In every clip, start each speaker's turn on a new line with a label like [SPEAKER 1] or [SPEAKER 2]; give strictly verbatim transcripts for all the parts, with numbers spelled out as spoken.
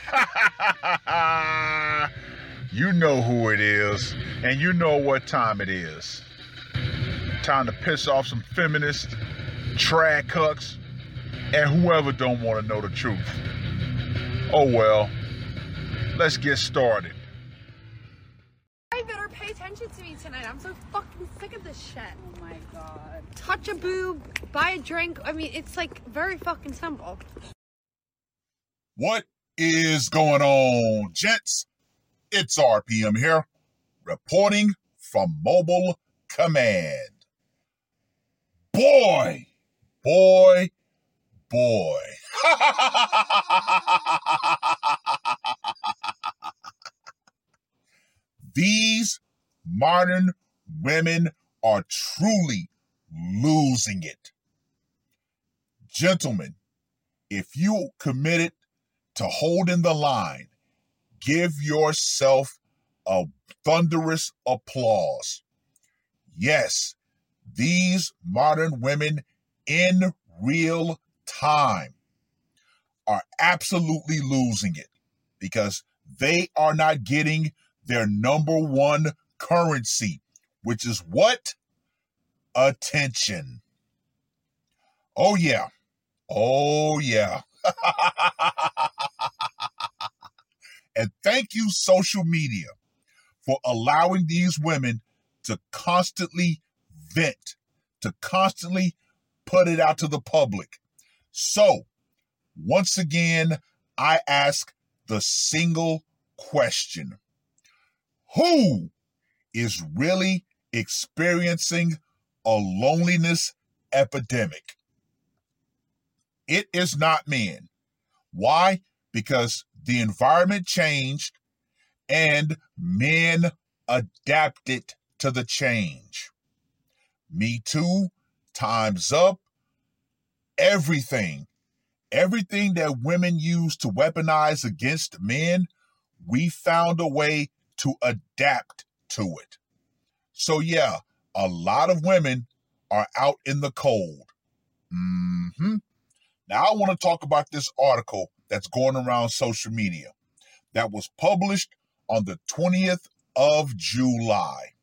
[SPEAKER 1] You know who it is, and you know what time it is. Time to piss off some feminists, trad cucks, and whoever don't want to know the truth. Oh well, let's get started.
[SPEAKER 2] I better pay attention to me tonight. I'm so fucking sick of this shit.
[SPEAKER 3] Oh my god.
[SPEAKER 2] Touch a boob, buy a drink. I mean, it's like very fucking simple.
[SPEAKER 4] What is going on, gents? It's R P M here, reporting from Mobile Command. Boy, boy, boy. These modern women are truly losing it. Gentlemen, if you committed to holding the line, give yourself a thunderous applause. Yes, these modern women in real time are absolutely losing it because they are not getting their number one currency, which is what? Attention. Oh yeah. Oh yeah. And thank you, social media, for allowing these women to constantly vent, to constantly put it out to the public. So, once again, I ask the single question. Who is really experiencing a loneliness epidemic? It is not men. Why? Because the environment changed and men adapted to the change. Me Too, Time's Up, everything, everything that women use to weaponize against men, we found a way to adapt to it. So yeah, a lot of women are out in the cold. Mm-hmm. Now I want to talk about this article that's going around social media that was published on the twentieth of July.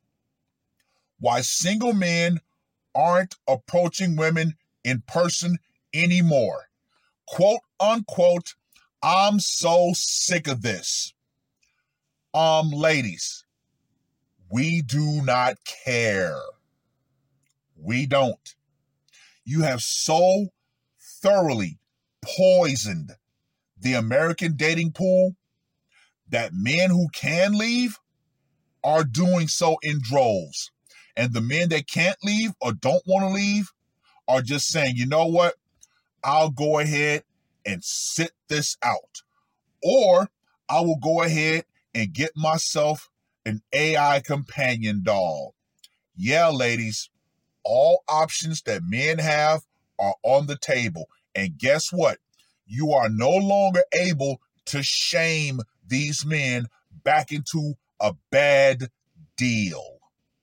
[SPEAKER 4] Why single men aren't approaching women in person anymore. Quote unquote, I'm so sick of this. Um, ladies, we do not care. We don't. You have so thoroughly poisoned the American dating pool that men who can leave are doing so in droves. And the men that can't leave or don't want to leave are just saying, you know what? I'll go ahead and sit this out. Or I will go ahead and get myself an A I companion doll. Yeah, ladies, all options that men have are on the table. And guess what? You are no longer able to shame these men back into a bad deal.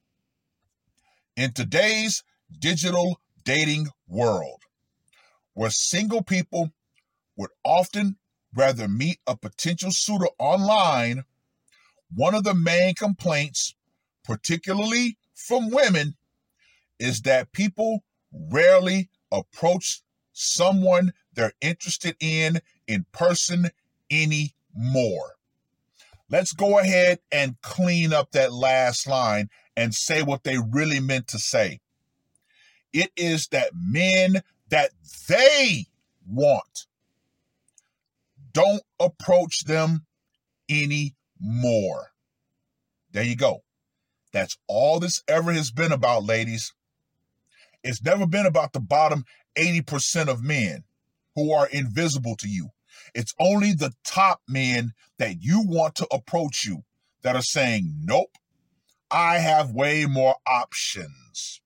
[SPEAKER 4] In today's digital dating world, where single people would often rather meet a potential suitor online, one of the main complaints, particularly from women, is that people rarely approach someone they're interested in in person anymore. Let's go ahead and clean up that last line and say what they really meant to say. It is that men that they want don't approach them anymore. There you go. That's all this ever has been about, ladies. It's never been about the bottom eighty percent of men who are invisible to you. It's only the top men that you want to approach you that are saying, nope, I have way more options.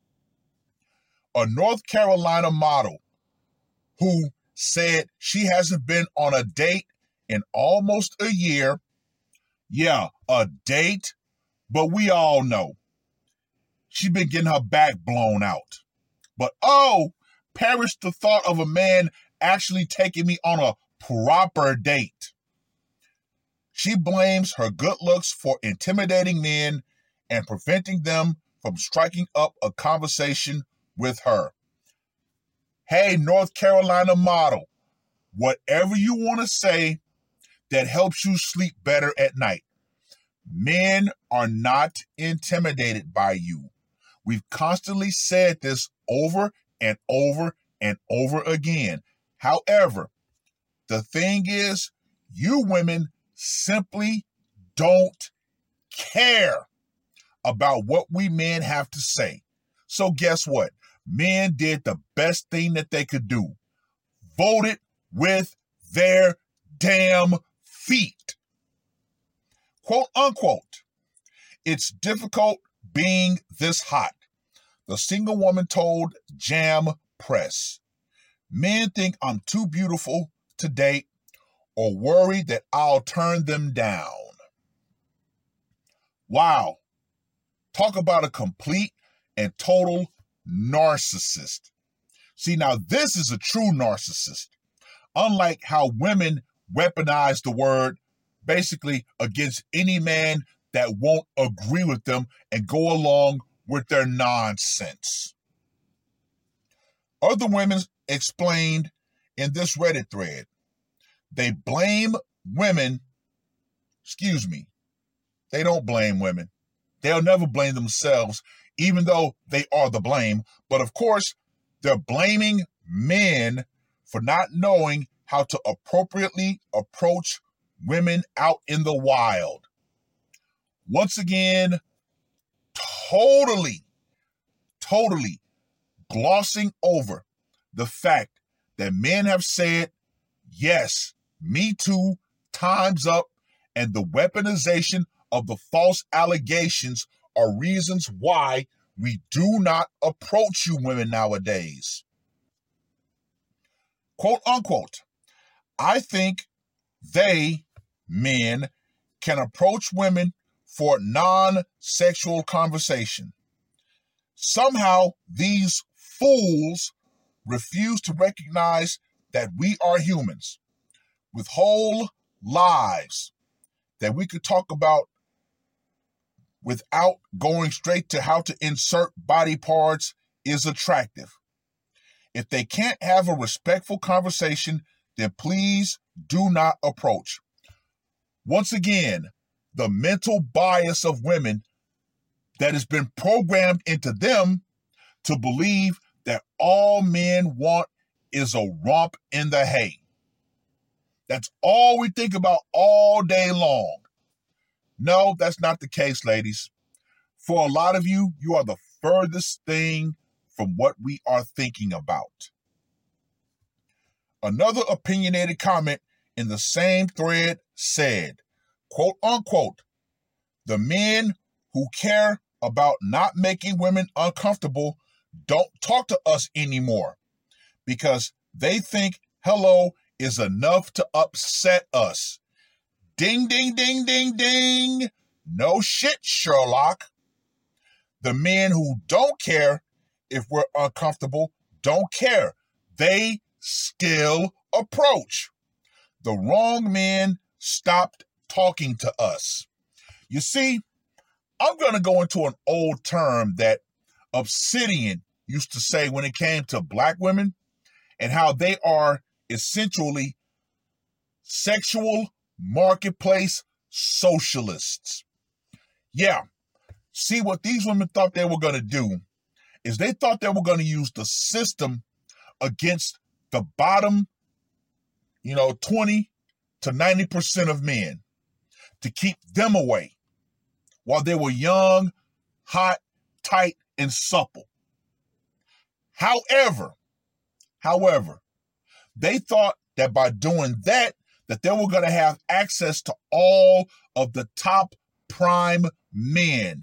[SPEAKER 4] A North Carolina model who said she hasn't been on a date in almost a year. Yeah, a date, but we all know she's been getting her back blown out. But oh, perish the thought of a man actually taking me on a proper date. She blames her good looks for intimidating men and preventing them from striking up a conversation with her. Hey, North Carolina model, whatever you want to say that helps you sleep better at night. Men are not intimidated by you. We've constantly said this over and over and over again. However, the thing is, you women simply don't care about what we men have to say. So guess what? Men did the best thing that they could do. Voted with their damn feet. Quote unquote, it's difficult being this hot, the single woman told Jam Press. Men think I'm too beautiful to date or worry that I'll turn them down. Wow. Talk about a complete and total narcissist. See, now this is a true narcissist. Unlike how women weaponize the word basically against any man that won't agree with them and go along with their nonsense. Other women explained in this Reddit thread, they blame women, excuse me, they don't blame women. They'll never blame themselves, even though they are the blame. But of course, they're blaming men for not knowing how to appropriately approach women out in the wild. Once again, totally, totally glossing over the fact that men have said, yes, me too, time's up, and the weaponization of the false allegations are reasons why we do not approach you women nowadays. Quote unquote, I think they, men, can approach women for non-sexual conversation. Somehow these fools refuse to recognize that we are humans with whole lives that we could talk about without going straight to how to insert body parts is attractive. If they can't have a respectful conversation, then please do not approach. Once again, the mental bias of women that has been programmed into them to believe that all men want is a romp in the hay. That's all we think about all day long. No, that's not the case, ladies. For a lot of you, you are the furthest thing from what we are thinking about. Another opinionated comment in the same thread said, quote unquote, the men who care about not making women uncomfortable don't talk to us anymore because they think hello is enough to upset us. Ding, ding, ding, ding, ding. No shit, Sherlock. The men who don't care if we're uncomfortable don't care. They still approach. The wrong men stopped talking to us. You see, I'm going to go into an old term that Obsidian used to say when it came to black women and how they are essentially sexual marketplace socialists. Yeah. See, what these women thought they were going to do is they thought they were going to use the system against the bottom, you know, twenty to ninety percent of men to keep them away while they were young, hot, tight, and supple. However, however, they thought that by doing that, that they were going to have access to all of the top prime men.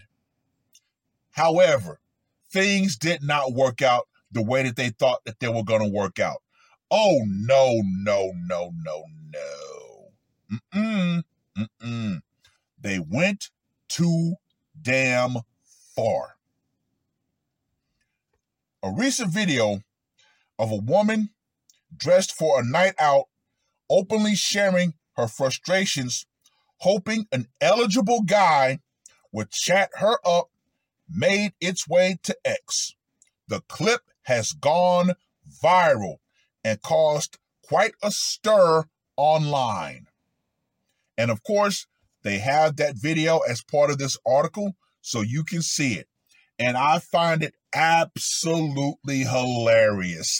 [SPEAKER 4] However, things did not work out the way that they thought that they were going to work out. Oh, no, no, no, no, no. Mm-mm, mm-mm. They went too damn far. A recent video of a woman dressed for a night out openly sharing her frustrations, hoping an eligible guy would chat her up, made its way to X. The clip has gone viral and caused quite a stir online. And of course, they have that video as part of this article, so you can see it. And I find it absolutely hilarious.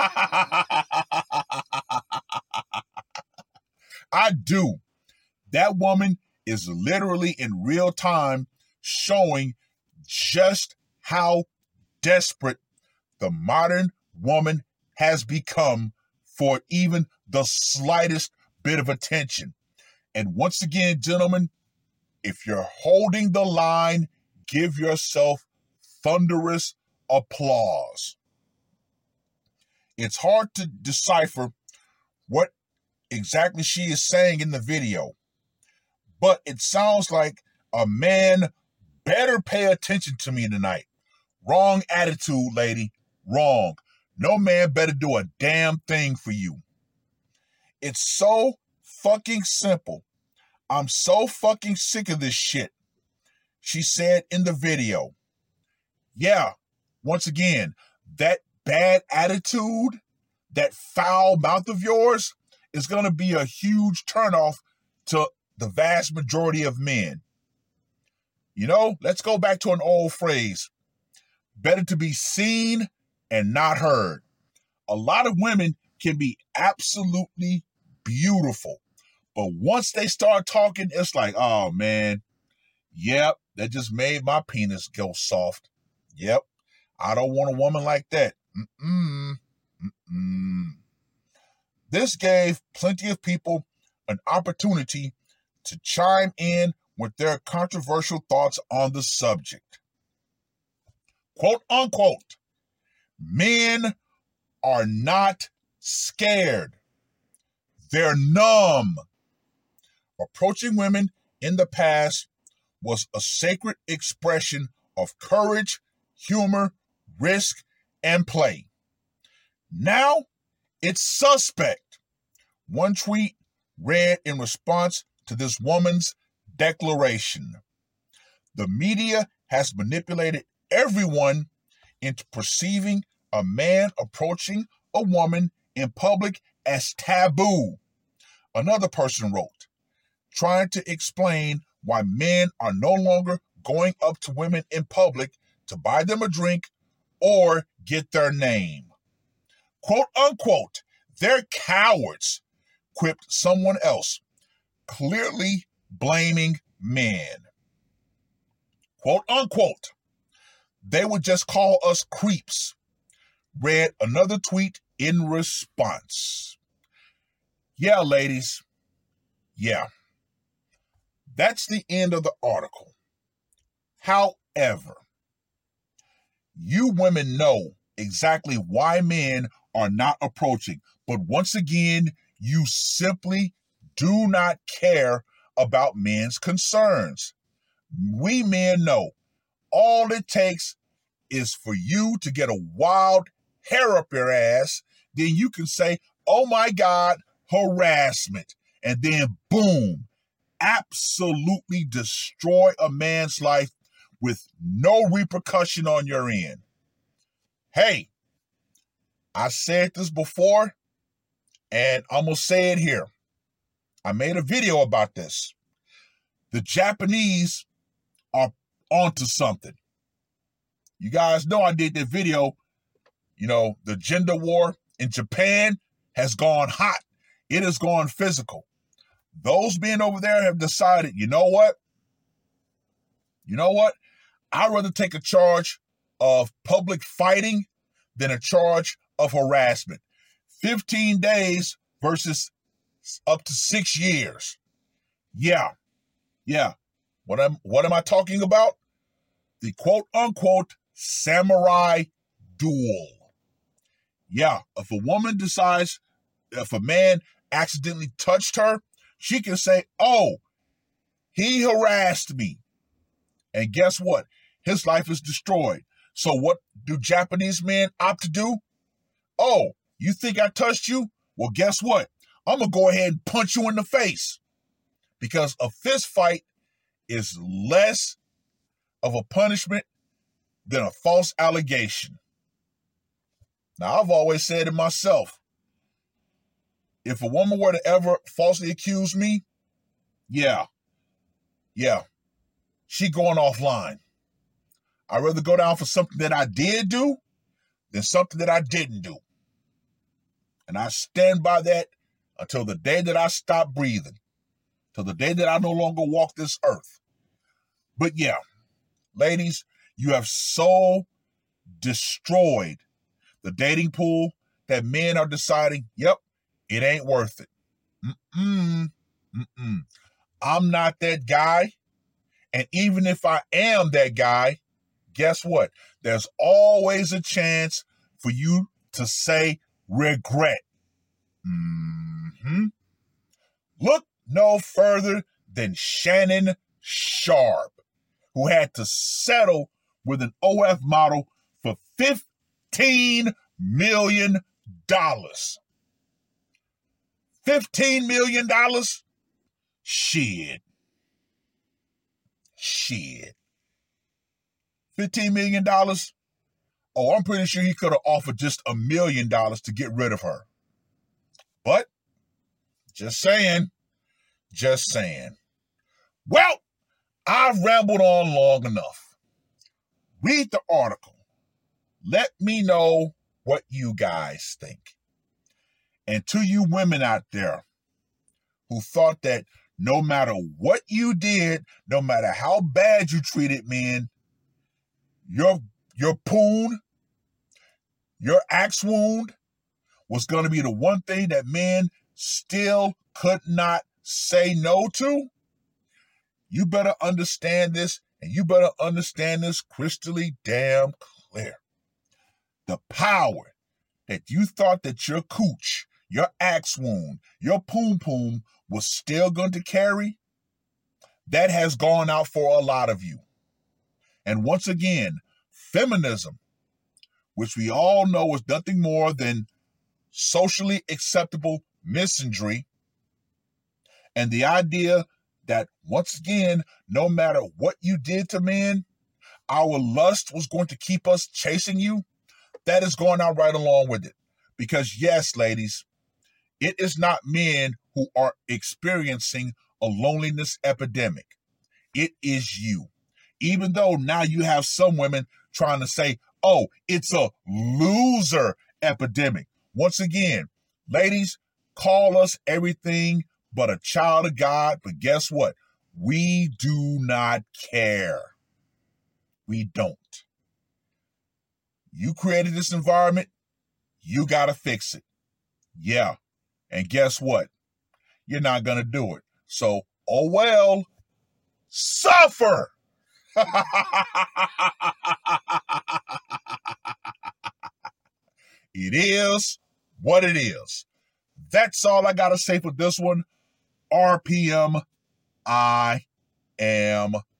[SPEAKER 4] I do. That woman is literally in real time showing just how desperate the modern woman has become for even the slightest bit of attention. And once again, gentlemen, if you're holding the line, give yourself thunderous applause. It's hard to decipher what exactly she is saying in the video, but it sounds like a man better pay attention to me tonight. Wrong attitude, lady. Wrong. No man better do a damn thing for you. It's so fucking simple. I'm so fucking sick of this shit. She said in the video, yeah, once again, that bad attitude, that foul mouth of yours is going to be a huge turnoff to the vast majority of men. You know, let's go back to an old phrase. Better to be seen and not heard. A lot of women can be absolutely beautiful, but once they start talking, it's like, oh man, yep, that just made my penis go soft. Yep, I don't want a woman like that. Mm-mm. Mm-mm. This gave plenty of people an opportunity to chime in with their controversial thoughts on the subject. Quote unquote, men are not scared. They're numb. Approaching women in the past was a sacred expression of courage, humor, risk, and play. Now, it's suspect. One tweet read in response to this woman's declaration. The media has manipulated everyone into perceiving a man approaching a woman in public as taboo. Another person wrote, trying to explain why men are no longer going up to women in public to buy them a drink or get their name. Quote unquote, they're cowards, quipped someone else, clearly blaming men. Quote unquote, they would just call us creeps, read another tweet in response. Yeah, ladies, yeah. That's the end of the article. However, you women know exactly why men are not approaching, but once again, you simply do not care about men's concerns. We men know all it takes is for you to get a wild hair up your ass, then you can say, oh my God, harassment, and then boom, absolutely destroy a man's life with no repercussion on your end. Hey, I said this before, and I'm going to say it here. I made a video about this. The Japanese are onto something. You guys know I did that video. You know, the gender war in Japan has gone hot. It has gone physical. Those men over there have decided, you know what? You know what? I'd rather take a charge of public fighting than a charge of harassment. fifteen days versus up to six years. Yeah. Yeah. What am, what am I talking about? The quote unquote samurai duel. Yeah. If a woman decides, if a man accidentally touched her, she can say, oh, he harassed me. And guess what? His life is destroyed. So what do Japanese men opt to do? Oh, you think I touched you? Well, guess what? I'm going to go ahead and punch you in the face, because a fist fight is less of a punishment than a false allegation. Now, I've always said to myself, if a woman were to ever falsely accuse me, yeah, yeah, she going offline. I'd rather go down for something that I did do than something that I didn't do. And I stand by that until the day that I stop breathing, till the day that I no longer walk this earth. But yeah, ladies, you have so destroyed the dating pool that men are deciding, yep, it ain't worth it. Mm-mm, mm-mm. I'm not that guy. And even if I am that guy, guess what? There's always a chance for you to say regret. Mm-hmm. Look no further than Shannon Sharp, who had to settle with an O F model for fifteen million dollars. fifteen million dollars? Shit. Shit. fifteen million dollars? Oh, I'm pretty sure he could have offered just a million dollars to get rid of her. But, just saying, just saying. Well, I've rambled on long enough. Read the article. Let me know what you guys think. And to you women out there who thought that no matter what you did, no matter how bad you treated men, your, your poon, your axe wound was going to be the one thing that men still could not say no to, you better understand this, and you better understand this crystally damn clear. The power that you thought that your cooch, your axe wound, your poom poom was still going to carry, that has gone out for a lot of you. And once again, feminism, which we all know is nothing more than socially acceptable misandry, and the idea that, once again, no matter what you did to men, our lust was going to keep us chasing you, that is going out right along with it. Because yes, ladies, it is not men who are experiencing a loneliness epidemic. It is you. Even though now you have some women trying to say, oh, it's a loser epidemic. Once again, ladies, call us everything but a child of God, but guess what? We do not care. We don't. You created this environment, you got to fix it. Yeah. And guess what? You're not going to do it. So, oh well, suffer. It is what it is. That's all I got to say for this one. R P M, I am